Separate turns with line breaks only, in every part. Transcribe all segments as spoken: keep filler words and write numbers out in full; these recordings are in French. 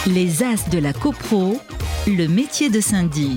Les As de la copro, le métier de syndic.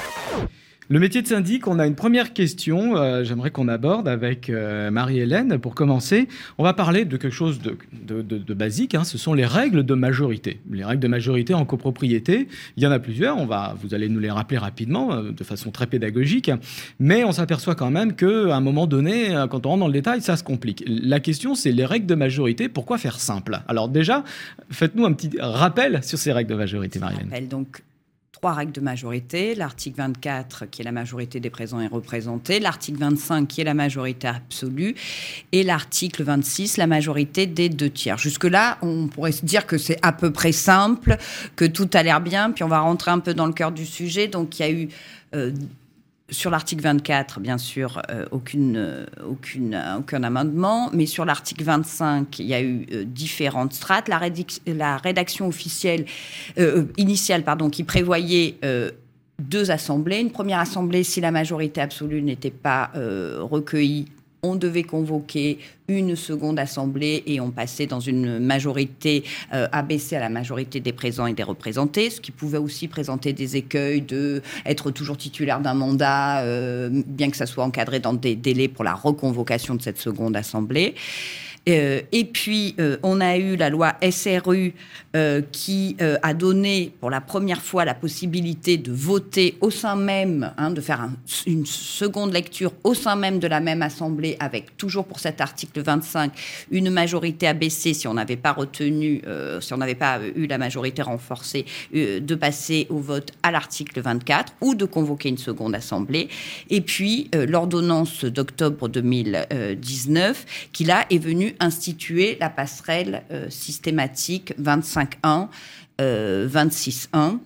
Le métier de syndic, on a une première question, euh, j'aimerais qu'on aborde avec euh, Marie-Hélène. Pour commencer, on va parler de quelque chose de, de, de, de basique, hein, ce sont les règles de majorité. Les règles de majorité en copropriété, il y en a plusieurs, on va, vous allez nous les rappeler rapidement, euh, de façon très pédagogique, mais on s'aperçoit quand même qu'à un moment donné, quand on rentre dans le détail, ça se complique. La question, c'est les règles de majorité, pourquoi faire simple ? Alors déjà, faites-nous un petit rappel sur ces règles de majorité, Marie-Hélène.
Donc, trois règles de majorité. L'article vingt-quatre, qui est la majorité des présents et représentés. L'article vingt-cinq, qui est la majorité absolue. Et l'article vingt-six, la majorité des deux tiers. Jusque-là, on pourrait se dire que c'est à peu près simple, que tout a l'air bien. Puis on va rentrer un peu dans le cœur du sujet. Donc, il y a eu... Euh, Sur l'article vingt-quatre, bien sûr, euh, aucune, euh, aucune, euh, aucun amendement. Mais sur l'article vingt-cinq, il y a eu euh, différentes strates. La, rédic- la rédaction officielle, euh, initiale pardon, qui prévoyait euh, deux assemblées. Une première assemblée, si la majorité absolue n'était pas euh, recueillie, on devait convoquer une seconde assemblée et on passait dans une majorité euh, abaissée à la majorité des présents et des représentés, ce qui pouvait aussi présenter des écueils d'être toujours titulaire d'un mandat, euh, bien que ça soit encadré dans des délais pour la reconvocation de cette seconde assemblée. Euh, et puis, euh, on a eu la loi S R U euh, qui euh, a donné pour la première fois la possibilité de voter au sein même, hein, de faire un, une seconde lecture au sein même de la même assemblée, avec toujours pour cet article vingt-cinq une majorité abaissée si on n'avait pas retenu, euh, si on n'avait pas eu la majorité renforcée, euh, de passer au vote à l'article vingt-quatre ou de convoquer une seconde assemblée. Et puis, euh, l'ordonnance d'octobre deux mille dix-neuf qui là est venue instituer la passerelle euh, systématique vingt-cinq un, euh, vingt-six un,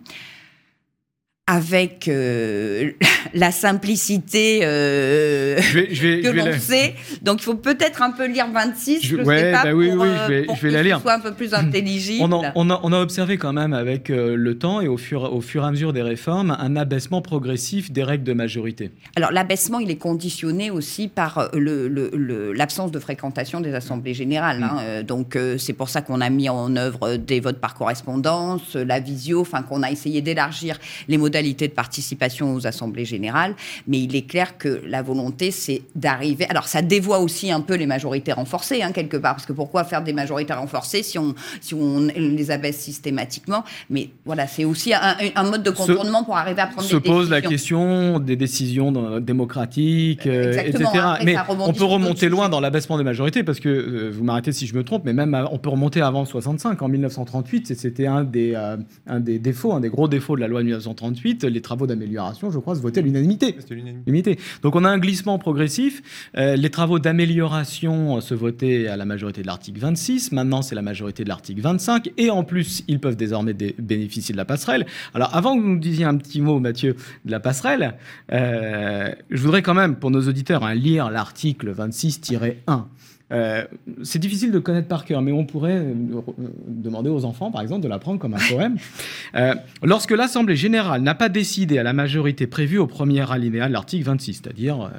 avec euh, la simplicité euh,
je vais, je vais,
que
je vais
l'on
la...
sait. Donc, il faut peut-être un peu lire vingt-six, je ne
ouais,
sais pas,
bah oui,
pour,
oui,
euh,
je vais,
pour
je vais
que
la lire.
ce soit un peu plus intelligible.
On, en, on, a, on a observé quand même avec euh, le temps et au fur, au fur et à mesure des réformes un abaissement progressif des règles de majorité.
Alors, l'abaissement, il est conditionné aussi par le, le, le, l'absence de fréquentation des assemblées générales. Mmh. Hein. Euh, donc, euh, c'est pour ça qu'on a mis en œuvre des votes par correspondance, la visio, enfin, qu'on a essayé d'élargir les modalités de participation aux assemblées générale, mais il est clair que la volonté, c'est d'arriver... Alors, ça dévoie aussi un peu les majorités renforcées, hein, quelque part, parce que pourquoi faire des majorités renforcées si on, si on les abaisse systématiquement ? Mais voilà, c'est aussi un, un mode de contournement se, pour arriver à prendre des décisions.
Se pose la question des décisions démocratiques, euh, et cetera.
Après,
mais on peut remonter loin dans l'abaissement des majorités, parce que, euh, vous m'arrêtez si je me trompe, mais même on peut remonter avant soixante-cinq, en dix-neuf cent trente-huit, c'était un des, euh, un des défauts, un des gros défauts de la loi de dix-neuf cent trente-huit, les travaux d'amélioration, je crois, se votaient à l'unanimité.
C'était l'unanimité.
Donc on a un glissement progressif. Euh, les travaux d'amélioration se votaient à la majorité de l'article vingt-six. Maintenant, c'est la majorité de l'article vingt-cinq. Et en plus, ils peuvent désormais dé- bénéficier de la passerelle. Alors, avant que vous nous disiez un petit mot, Mathieu, de la passerelle, euh, je voudrais quand même, pour nos auditeurs, hein, lire l'article vingt-six tiret un. Euh, c'est difficile de connaître par cœur, mais on pourrait euh, demander aux enfants, par exemple, de l'apprendre comme un poème. Euh, lorsque l'Assemblée générale n'a pas décidé à la majorité prévue au premier alinéa de l'article vingt-six, c'est-à-dire euh,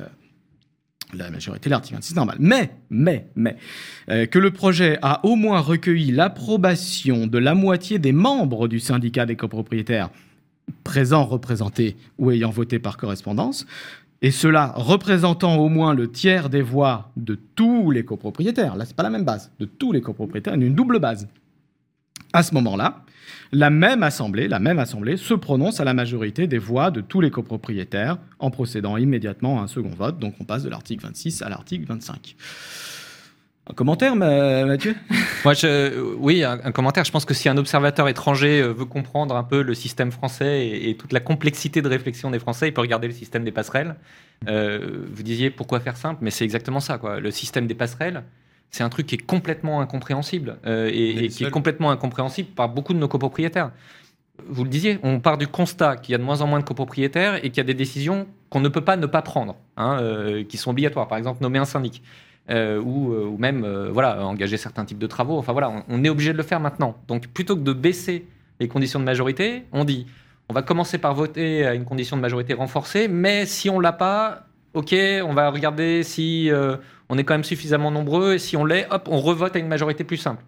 la majorité de l'article vingt-six normal, mais, mais, mais, euh, que le projet a au moins recueilli l'approbation de la moitié des membres du syndicat des copropriétaires présents, représentés ou ayant voté par correspondance, et cela représentant au moins le tiers des voix de tous les copropriétaires. Là, ce n'est pas la même base. De tous les copropriétaires, une double base. À ce moment-là, la même assemblée, la même assemblée se prononce à la majorité des voix de tous les copropriétaires en procédant immédiatement à un second vote. Donc, on passe de l'article vingt-six à l'article vingt-cinq. Un commentaire, Mathieu ?
Moi, je, oui, un, un commentaire. Je pense que si un observateur étranger veut comprendre un peu le système français et, et toute la complexité de réflexion des Français, il peut regarder le système des passerelles. Euh, vous disiez pourquoi faire simple, mais c'est exactement ça, quoi. Le système des passerelles, c'est un truc qui est complètement incompréhensible euh, et, et qui est complètement incompréhensible par beaucoup de nos copropriétaires. Vous le disiez, on part du constat qu'il y a de moins en moins de copropriétaires et qu'il y a des décisions qu'on ne peut pas ne pas prendre, hein, euh, qui sont obligatoires. Par exemple, nommer un syndic. Euh, ou, euh, ou même euh, voilà, engager certains types de travaux. Enfin voilà, on, on est obligé de le faire maintenant. Donc plutôt que de baisser les conditions de majorité, on dit on va commencer par voter à une condition de majorité renforcée, mais si on l'a pas, ok, on va regarder si euh, on est quand même suffisamment nombreux et si on l'est, hop, on revote à une majorité plus simple.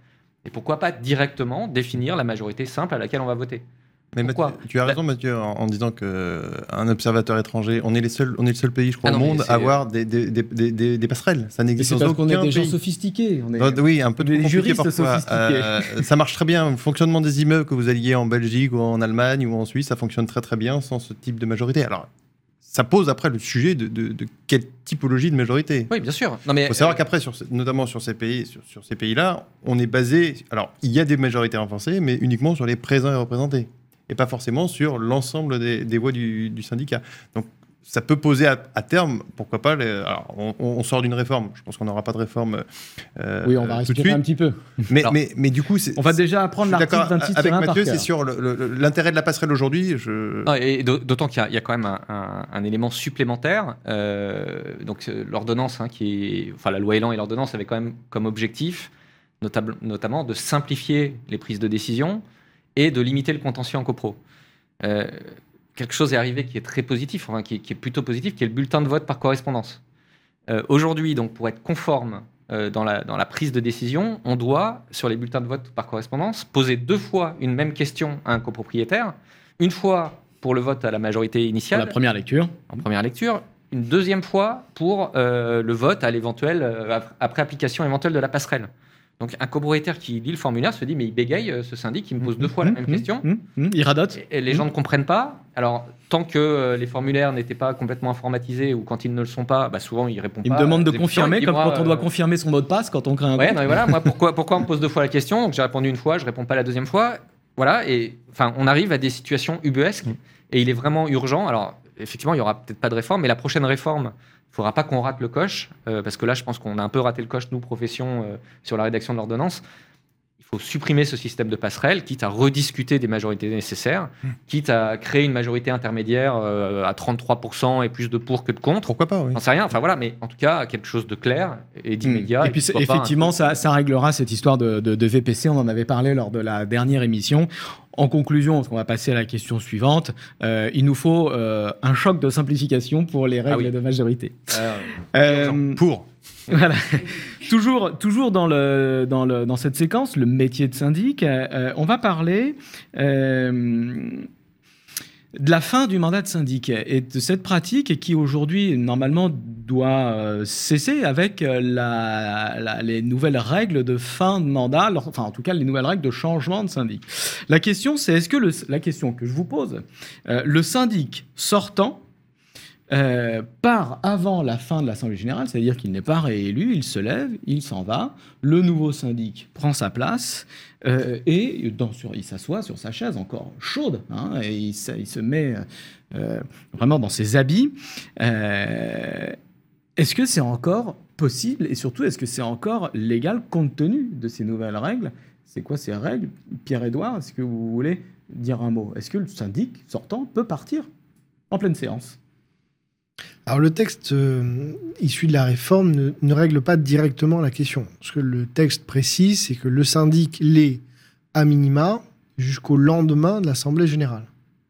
Et pourquoi pas directement définir la majorité simple à laquelle on va voter ?
Mais Mathieu, tu as raison, Mathieu, en, en disant qu'un observateur étranger, on est, les seuls, on est le seul pays, je crois, ah non, au monde à avoir des, des, des, des, des passerelles. Ça n'existe
dans
aucun
pays. C'est parce qu'on est des
pays.
gens sophistiqués. On est
bah, oui, un peu
des
de
juristes
parfois.
sophistiqués.
Euh, ça marche très bien. Le fonctionnement des immeubles, que vous alliez en Belgique ou en Allemagne ou en Suisse, ça fonctionne très très bien sans ce type de majorité. Alors, ça pose après le sujet de, de, de quelle typologie de majorité.
Oui, bien sûr. Il
faut savoir euh... qu'après, sur, notamment sur ces pays, sur, sur ces pays-là, on est basé. Alors, il y a des majorités renforcées, mais uniquement sur les présents et représentés, et pas forcément sur l'ensemble des, des voix du, du syndicat. Donc, ça peut poser à, à terme, pourquoi pas, les, alors, on, on sort d'une réforme, je pense qu'on n'aura pas de réforme euh,
oui, on va respirer un petit peu.
Mais,
alors,
mais, mais du coup...
On va déjà apprendre l'article vingt-six
avec Mathieu, c'est sur le, le, l'intérêt de la passerelle aujourd'hui. Je...
Non, et d'autant qu'il y a, il y a quand même un, un, un élément supplémentaire. Euh, donc, l'ordonnance, hein, qui est, enfin, la loi Elan et l'ordonnance avaient quand même comme objectif, notable, notamment, de simplifier les prises de décision et de limiter le contentieux en copro. Euh, quelque chose est arrivé qui est très positif, enfin, qui, est, qui est plutôt positif, qui est le bulletin de vote par correspondance. Euh, aujourd'hui, donc, pour être conforme euh, dans, la, dans la prise de décision, on doit, sur les bulletins de vote par correspondance, poser deux fois une même question à un copropriétaire, une fois pour le vote à la majorité initiale,
la première lecture,
en première lecture, une deuxième fois pour euh, le vote à l'éventuel, euh, après application éventuelle de la passerelle. Donc, un copropriétaire qui lit le formulaire se dit « mais il bégaye, ce syndic, il me pose deux fois la même
mmh,
question.
Mmh, mmh, il radote.
Et, et les mmh. gens ne comprennent pas. Alors, tant que euh, les formulaires n'étaient pas complètement informatisés ou quand ils ne le sont pas, bah, souvent, ils répondent
il
pas.
Il me demande de confirmer, comme quand on doit
euh...
confirmer son mot de passe quand on crée un
ouais,
compte.
non, mais voilà, moi, pourquoi, pourquoi on me pose deux fois la question ? Donc, j'ai répondu une fois, je ne réponds pas la deuxième fois. Voilà, et enfin, on arrive à des situations ubuesques mmh. et il est vraiment urgent. Alors, effectivement, il n'y aura peut-être pas de réforme, mais la prochaine réforme, il ne faudra pas qu'on rate le coche, euh, parce que là, je pense qu'on a un peu raté le coche, nous, profession, euh, sur la rédaction de l'ordonnance. Il faut supprimer ce système de passerelle, quitte à rediscuter des majorités nécessaires, mmh. quitte à créer une majorité intermédiaire euh, à trente-trois pour cent et plus de pour que de contre.
Pourquoi pas, oui.
J'en sais rien. Enfin voilà, mais en tout cas, quelque chose de clair et d'immédiat.
Mmh. Et, et puis, effectivement, ça, ça réglera cette histoire de, de, de V P C. On en avait parlé lors de la dernière émission. En conclusion, parce qu'on va passer à la question suivante, euh, il nous faut euh, un choc de simplification pour les règles ah oui. de majorité.
Euh, euh, pour
Voilà. toujours, toujours dans, le, dans, le, dans cette séquence, le métier de syndic, euh, on va parler euh, de la fin du mandat de syndic et de cette pratique qui aujourd'hui, normalement, doit euh, cesser avec la, la, les nouvelles règles de fin de mandat, enfin, en tout cas, les nouvelles règles de changement de syndic. La question, c'est est-ce que le, la question que je vous pose, euh, le syndic sortant, Euh, part avant la fin de l'Assemblée générale, c'est-à-dire qu'il n'est pas réélu, il se lève, il s'en va, le nouveau syndic prend sa place euh, et dans, sur, il s'assoit sur sa chaise encore chaude, hein, et il, il se met euh, vraiment dans ses habits. Euh, est-ce que c'est encore possible et surtout est-ce que c'est encore légal compte tenu de ces nouvelles règles ? C'est quoi ces règles ? Pierre-Édouard, est-ce que vous voulez dire un mot ? Est-ce que le syndic sortant peut partir en pleine séance ?
Alors le texte euh, issu de la réforme ne, ne règle pas directement la question. Ce que le texte précise, c'est que le syndic l'est à minima jusqu'au lendemain de l'Assemblée générale.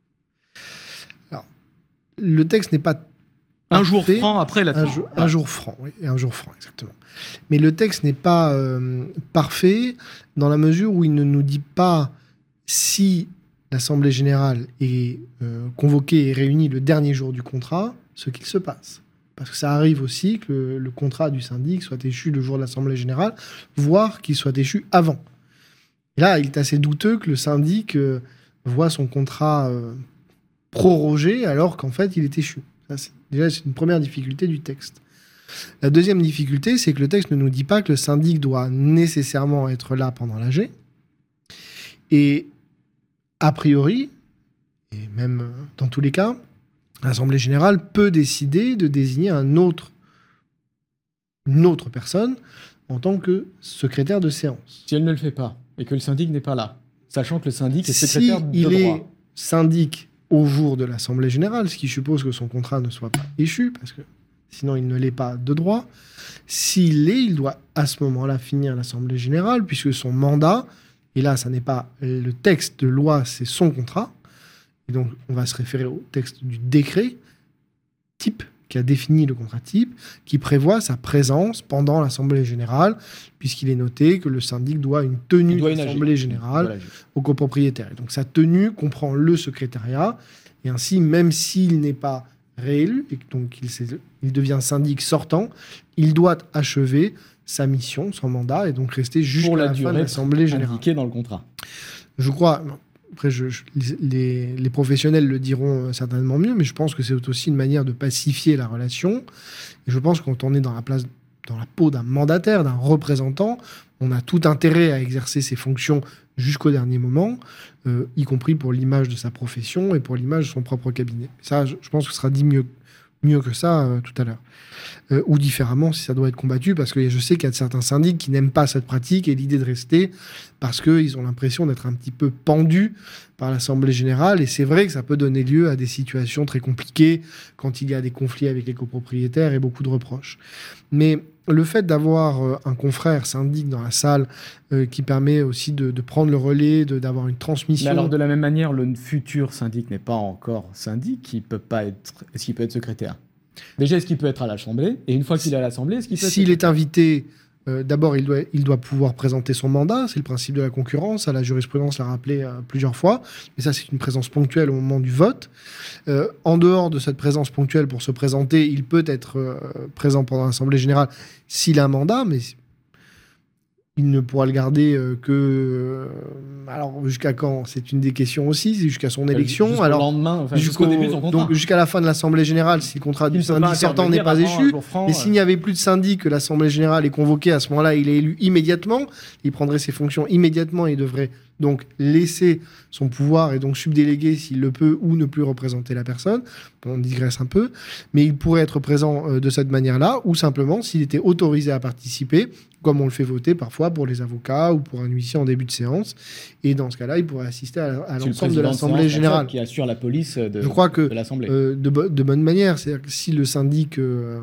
Alors, le texte n'est pas
un jour franc après la
un, jour, un jour franc, oui, un jour franc, exactement. Mais le texte n'est pas euh, parfait dans la mesure où il ne nous dit pas si l'Assemblée générale est euh, convoquée et réunie le dernier jour du contrat, ce qu'il se passe. Parce que ça arrive aussi que le, le contrat du syndic soit échu le jour de l'Assemblée générale, voire qu'il soit échu avant. Et là, il est assez douteux que le syndic euh, voit son contrat euh, prorogé alors qu'en fait, il est échu. Ça, c'est, déjà, c'est une première difficulté du texte. La deuxième difficulté, c'est que le texte ne nous dit pas que le syndic doit nécessairement être là pendant l'A G. Et a priori, et même dans tous les cas, l'Assemblée générale peut décider de désigner un autre, une autre personne en tant que secrétaire de séance.
Si elle ne le fait pas et que le syndic n'est pas là, sachant que le syndic est secrétaire
si
de droit.
S'il est syndic au jour de l'Assemblée générale, ce qui suppose que son contrat ne soit pas échu, parce que sinon il ne l'est pas de droit, s'il l'est, il doit à ce moment-là finir l'Assemblée générale, puisque son mandat, et là ça n'est pas le texte de loi, c'est son contrat, et donc, on va se référer au texte du décret type qui a défini le contrat type, qui prévoit sa présence pendant l'Assemblée générale, puisqu'il est noté que le syndic doit une tenue
doit une
d'Assemblée
agir.
générale
Voilà.
aux copropriétaires. Et donc sa tenue comprend le secrétariat, et ainsi, même s'il n'est pas réélu, et que donc il, s'est- il devient syndic sortant, il doit achever sa mission, son mandat, et donc rester jusqu'à
Pour la
la, fin de
durée
l'Assemblée générale.
indiquée dans le contrat.
Je crois, après je, je- les, les professionnels le diront euh, certainement mieux, mais je pense que c'est aussi une manière de pacifier la relation. Et je pense que quand on est dans la place, dans la peau d'un mandataire, d'un représentant, on a tout intérêt à exercer ses fonctions jusqu'au dernier moment, euh, y compris pour l'image de sa profession et pour l'image de son propre cabinet. Ça, je, je pense que ce sera dit mieux, mieux que ça euh, tout à l'heure. Euh, ou différemment si ça doit être combattu, parce que je sais qu'il y a certains syndics qui n'aiment pas cette pratique et l'idée de rester parce qu'ils ont l'impression d'être un petit peu pendus par l'Assemblée générale, et c'est vrai que ça peut donner lieu à des situations très compliquées quand il y a des conflits avec les copropriétaires et beaucoup de reproches. Mais le fait d'avoir euh, un confrère syndic dans la salle euh, qui permet aussi de, de prendre le relais, de- d'avoir une transmission...
Mais alors, de la même manière, le futur syndic n'est pas encore syndic, il peut pas être. Est-ce qu'il peut être secrétaire? Déjà, est-ce qu'il peut être à l'Assemblée? Et une fois qu'il est à l'Assemblée, est-ce qu'il peut être
S'il est invité, euh, d'abord, il doit, il doit pouvoir présenter son mandat. C'est le principe de la concurrence. Ça, la jurisprudence l'a rappelé euh, plusieurs fois. Mais ça, c'est une présence ponctuelle au moment du vote. Euh, en dehors de cette présence ponctuelle pour se présenter, il peut être euh, présent pendant l'Assemblée générale s'il a un mandat, mais il ne pourra le garder euh, que... euh, alors, jusqu'à quand? C'est une des questions aussi. C'est jusqu'à son élection.
Jusqu'au
alors,
lendemain, enfin, jusqu'au début de son contrat.
donc, jusqu'à la fin de l'Assemblée générale, si le contrat
Il
du
ne peut pas
syndic sortant n'est
intervenir
pas
avant un
échu.
jour franc,
Mais
euh.
s'il n'y avait plus de syndic, que l'Assemblée générale est convoquée, à ce moment-là, il est élu immédiatement. Il prendrait ses fonctions immédiatement et devrait donc laisser son pouvoir et donc subdéléguer s'il le peut ou ne plus représenter la personne. On digresse un peu. Mais il pourrait être présent euh, de cette manière-là, ou simplement s'il était autorisé à participer, comme on le fait voter parfois pour les avocats ou pour un huissier en début de séance. Et dans ce cas-là, il pourrait assister à, à
C'est le
l'ensemble de
président
l'Assemblée
séance,
générale.
qui assure la police de,
Je crois que
de l'Assemblée.
Euh, de, bo- de bonne manière. C'est-à-dire que si le syndic euh,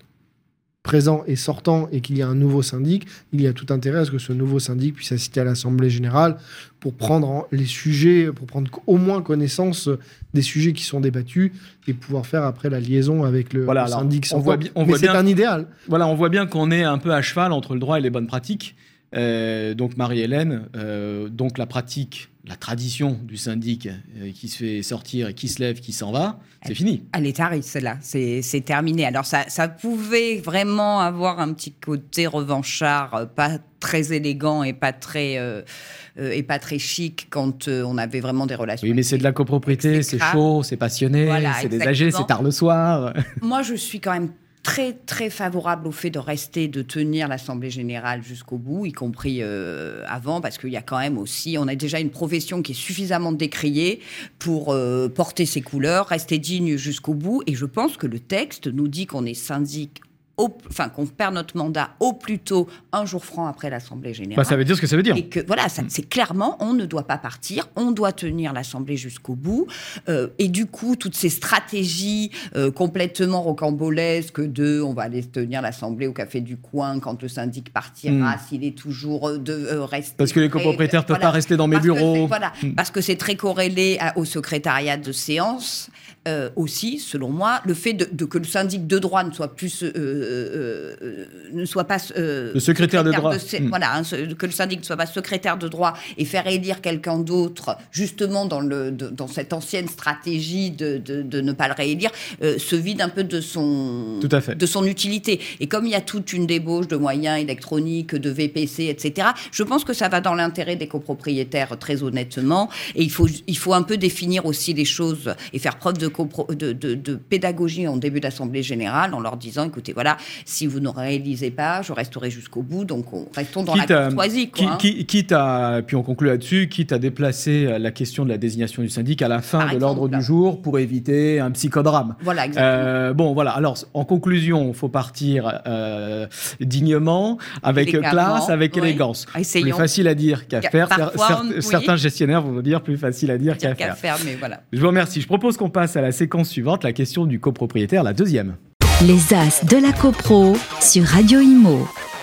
présent est sortant et qu'il y a un nouveau syndic, il y a tout intérêt à ce que ce nouveau syndic puisse assister à l'Assemblée générale pour prendre en- les sujets, pour prendre au moins connaissance des sujets qui sont débattus et pouvoir faire après la liaison avec le,
Voilà,
le
alors,
syndic
on
sortant.
voit bi- on
Mais
voit
c'est
bien-
un idéal.
Voilà, on voit bien qu'on est un peu à cheval entre le droit et les bonnes pratiques. Euh, donc Marie-Hélène, euh, donc la pratique, la tradition du syndic euh, qui se fait sortir et qui se lève, qui s'en va, c'est fini.
Elle est tarée, celle-là. C'est c'est terminé. Alors, ça, ça pouvait vraiment avoir un petit côté revanchard, euh, pas très élégant et pas très, euh, euh, et pas très chic quand euh, on avait vraiment des relations.
Oui, mais c'est de la copropriété, c'est
grave.
chaud, c'est passionné,
Voilà,
c'est des
exactement.
âgés, c'est tard le soir.
Moi, je suis quand même très, très favorable au fait de rester, de tenir l'Assemblée générale jusqu'au bout, y compris euh, avant, parce qu'il y a quand même aussi, on a déjà une profession qui est suffisamment décriée pour euh, porter ses couleurs, rester digne jusqu'au bout. Et je pense que le texte nous dit qu'on est syndic, au, enfin qu'on perd notre mandat au plus tôt un jour franc après l'Assemblée générale.
Bah, ça veut dire ce que ça veut dire.
Et que voilà, ça, c'est clairement, on ne doit pas partir, on doit tenir l'Assemblée jusqu'au bout. Euh, et du coup, toutes ces stratégies euh, complètement rocambolesques de, on va aller tenir l'Assemblée au café du coin quand le syndic partira,
Mm.
s'il est toujours euh, de euh, rester.
Parce que les
prêt,
copropriétaires ne peuvent
voilà.
pas rester dans mes
Parce que
bureaux.
c'est- Voilà,
Mm.
parce que c'est très corrélé à- au secrétariat de séance. Euh, aussi, selon moi, le fait de, de que le syndic de droit ne soit plus, euh, euh, euh, ne soit pas euh,
Le secrétaire de droit.
sé-
Mm.
Voilà, hein, ce- que le syndic ne soit pas secrétaire de droit et faire élire quelqu'un d'autre, justement dans le de- dans cette ancienne stratégie de, de, de ne pas le réélire, euh, se vide un peu de son
Tout à fait.
de son utilité. Et comme il y a toute une débauche de moyens électroniques, de V P C, et cetera, je pense que ça va dans l'intérêt des copropriétaires, très honnêtement. Et il faut, il faut un peu définir aussi les choses et faire preuve de, copro- de, de, de pédagogie en début d'Assemblée générale en leur disant, écoutez, voilà, si vous ne réalisez pas, je resterai jusqu'au bout. Donc, on, restons dans
Quitte
la
à-
courtoisie.
qui-
Quoi, hein.
qui- quitte à, puis on conclut là-dessus, quitte à déplacer la question de la désignation du syndic à la fin
Par
de
exemple,
l'ordre
là.
du jour pour éviter un psychodrame.
Voilà, exactement.
Euh, bon, voilà. Alors, en conclusion, il faut partir euh, dignement, avec
Élégamment,
classe, avec
oui.
élégance.
Essayons.
Plus facile à dire qu'à faire.
Parfois,
Cer-
on- oui.
Certains gestionnaires vont vous dire plus facile à dire qu'à
Qu'à
faire.
faire, mais voilà.
Je vous remercie. Je propose qu'on passe à la séquence suivante, la question du copropriétaire, la deuxième.
Les As de la Copro sur Radio Imo.